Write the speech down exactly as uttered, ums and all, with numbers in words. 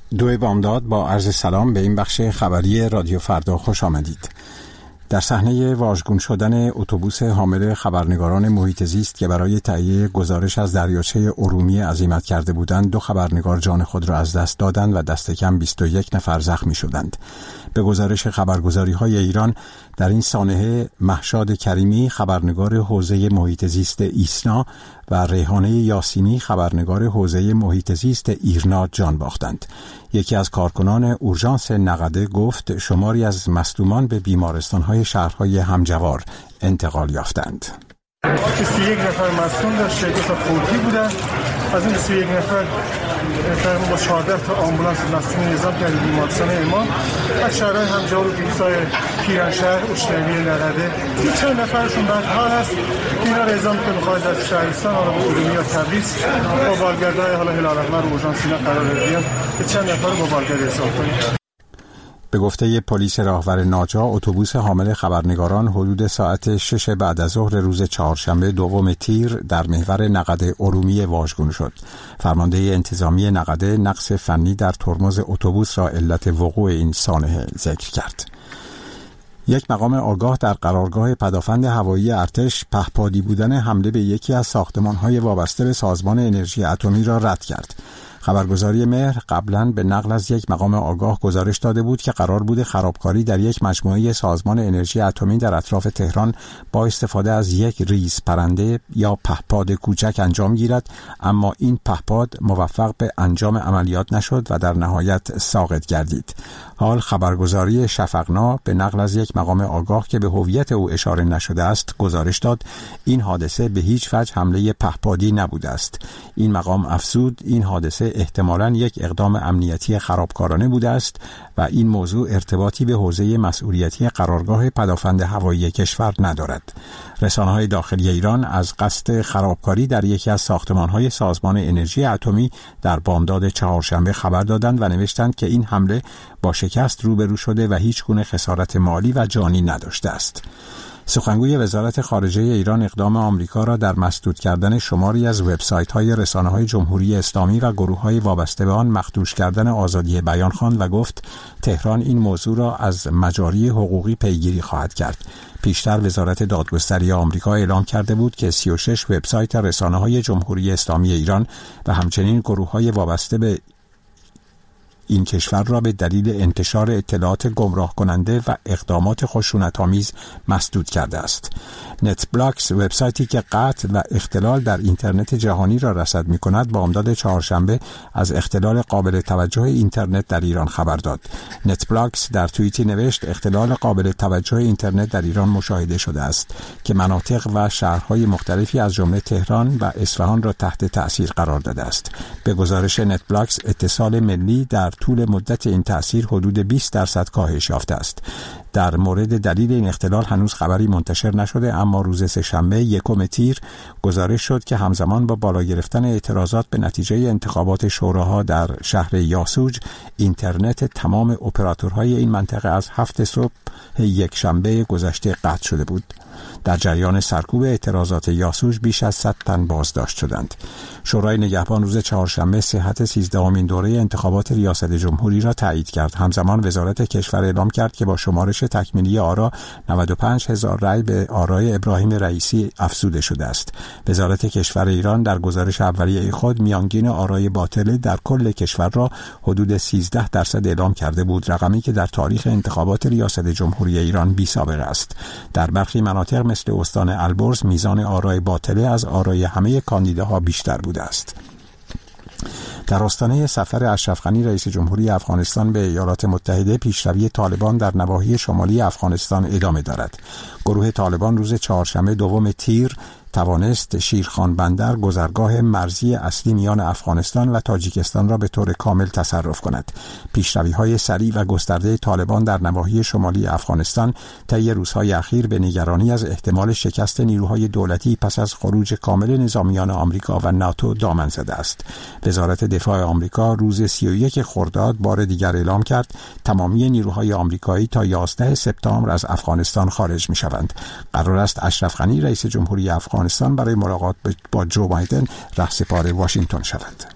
دوی بامداد با عرض سلام به این بخش خبری رادیو فردا خوش آمدید. در صحنه واژگون شدن اتوبوس حامل خبرنگاران محیط زیست که برای تهیه گزارش از دریاچه ارومیه عزیمت کرده بودند، دو خبرنگار جان خود را از دست دادند و دست کم بیست و یک نفر زخمی شدند. به گزارش خبرگزاری‌های ایران، در این سانحه مهشاد کریمی خبرنگار حوزه محیط زیست ایسنا و ریحانه یاسینی خبرنگار حوزه محیط زیست ایرنا جان باختند. یکی از کارکنان اورژانس نقده گفت شماری از مصدومان به بیمارستان‌های شهرهای همجوار انتقال یافتند. بیست و یک نفر مصدوم داشت، دو تا فوتی بودن. از این بیست و یک نفر تقریبا با چهارده تا آمبولانس مصدوم نظام کردیم بیمارستان امام. از شهرهای همجوار و پیرسای پیرانشهر، اشتری نقده. چند نفرشون بعد حال هست. اینا را اعزام که بخواهد از شهرستان حالا به ارومیه یا تبریز با بالگردهای حالا هلال احمر و اورژانس اینا قرار بدیم که چند نفر با بالگرد اعزام کنیم. به گفته پلیس راهور ناجا، اتوبوس حامل خبرنگاران حدود ساعت شش بعد از ظهر روز چهارشنبه دوم تیر در محور نقده ارومیه واژگون شد. فرمانده انتظامی نقده نقص فنی در ترمز اتوبوس را علت وقوع این سانحه ذکر کرد. یک مقام آگاه در قرارگاه پدافند هوایی ارتش پهپادی بودن حمله به یکی از ساختمان‌های وابسته به سازمان انرژی اتمی را رد کرد. خبرگزاری مهر قبلا به نقل از یک مقام آگاه گزارش داده بود که قرار بود خرابکاری در یک مجموعه سازمان انرژی اتمی در اطراف تهران با استفاده از یک ریز پرنده یا پهپاد کوچک انجام گیرد، اما این پهپاد موفق به انجام عملیات نشد و در نهایت ساقط گردید. حال خبرگزاری شفقنا به نقل از یک مقام آگاه که به هویت او اشاره نشده است گزارش داد این حادثه به هیچ وجه حمله پهپادی نبوده است. این مقام افزود این حادثه احتمالاً یک اقدام امنیتی خرابکارانه بوده است و این موضوع ارتباطی به حوزه مسئولیتی قرارگاه پدافند هوایی کشور ندارد. رسانه‌های داخلی ایران از قصد خرابکاری در یکی از ساختمان‌های سازمان انرژی اتمی در بامداد چهارشنبه خبر دادند و نوشتند که این حمله با شکست روبرو شده و هیچ گونه خسارت مالی و جانی نداشته است. سخنگوی وزارت خارجه ایران اقدام آمریکا را در مسدود کردن شماری از وبسایت‌های رسانه‌های جمهوری اسلامی و گروه‌های وابسته به آن مخدوش کردن آزادی بیان خواند و گفت تهران این موضوع را از مجاری حقوقی پیگیری خواهد کرد. پیشتر وزارت دادگستری آمریکا اعلام کرده بود که سی و شش وبسایت رسانه‌های جمهوری اسلامی ایران و همچنین گروه‌های وابسته به این کشور را به دلیل انتشار اطلاعات گمراه کننده و اقدامات خشونت‌آمیز مسدود کرده است. نت بلاکس، وبسایتی که قطع و اختلال در اینترنت جهانی را رصد می‌کند، با بامداد چهارشنبه از اختلال قابل توجه اینترنت در ایران خبر داد. نت بلاکس در توییتی نوشت اختلال قابل توجه اینترنت در ایران مشاهده شده است که مناطق و شهرهای مختلفی از جمله تهران و اصفهان را تحت تأثیر قرار داده است. به گزارش نت بلاکس، اتصال ملی در طول مدت این تأثیر حدود بیست درصد کاهش یافته است. در مورد دلیل این اختلال هنوز خبری منتشر نشده، اما روز سه‌شنبه یکم تیر گزارش شد که همزمان با بالا گرفتن اعتراضات به نتیجه انتخابات شوراها در شهر یاسوج، اینترنت تمام اپراتورهای این منطقه از هفت صبح یک شنبه گذشته قطع شده بود. در جریان سرکوب اعتراضات یاسوج بیش از صد تن بازداشت شدند. شورای نگهبان روز چهارشنبه صحت سیزدهمین دوره انتخابات ریاست جمهوری را تایید کرد. همزمان وزارت کشور اعلام کرد که با شمارش تکمیلی آرا نود و پنج هزار رأی به آرای ابراهیم رئیسی افزوده شده است. وزارت کشور ایران در گزارش اولیه خود میانگین آرای باطل در کل کشور را حدود سیزده درصد اعلام کرده بود، رقمی که در تاریخ انتخابات ریاست جمهوری ایران بی سابقه است. در برخی مناطق مثل استان البرز میزان آرای باطله از آرای همه کاندیداها بیشتر بوده است. در آستانه سفر اشرف غنی رئیس جمهوری افغانستان به ایالات متحده، پیشروی طالبان در نواحی شمالی افغانستان ادامه دارد. گروه طالبان روز چهارشنبه دوم تیر توانست شیرخان بندر، گذرگاه مرزی اصلی میان افغانستان و تاجیکستان را به طور کامل تصرف کند. پیشروی‌های سریع و گسترده طالبان در نواحی شمالی افغانستان طی روزهای اخیر به نگرانی از احتمال شکست نیروهای دولتی پس از خروج کامل نظامیان آمریکا و ناتو دامن زده است. وزارت دفاع آمریکا روز سی و یک خرداد بار دیگر اعلام کرد تمامی نیروهای آمریکایی تا یازده سپتامبر از افغانستان خارج می‌شوند. قرار است اشرف غنی رئیس جمهوری افغانستان برای ملاقات با جو بایدن رهسپار واشنگتن شود.